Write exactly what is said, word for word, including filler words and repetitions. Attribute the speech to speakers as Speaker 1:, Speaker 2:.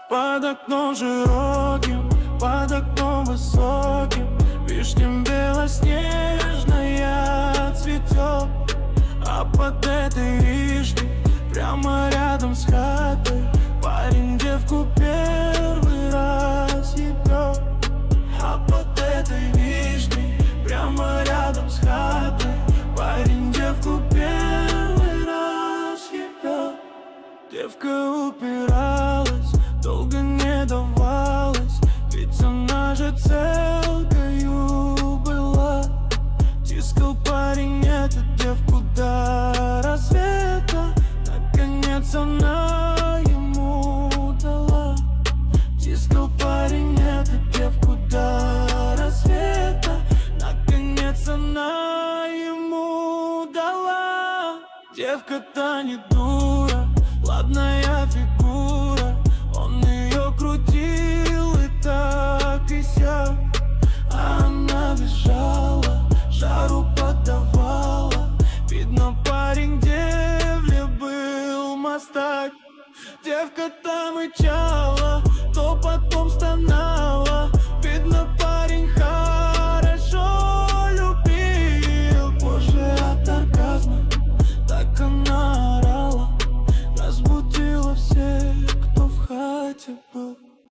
Speaker 1: Под окном широким, под окном высоким вишням белоснежная цветет. А под этой вишней, прямо рядом с хатой, парень девку первый раз ебет. А под этой вишней, прямо рядом с хатой, парень девку первый раз ебет. Девка упиралась, долго не давалась, ведь она же целкою была. Тискал парень эту девку до рассвета, наконец она ему дала. Тискал парень эту девку до рассвета, наконец она ему дала. Девка-то не дура, ладная фигура, он ее крутил и так и сяк. А она визжала, жару подавала, видно, парень девле был мастак. Девка-то мычала,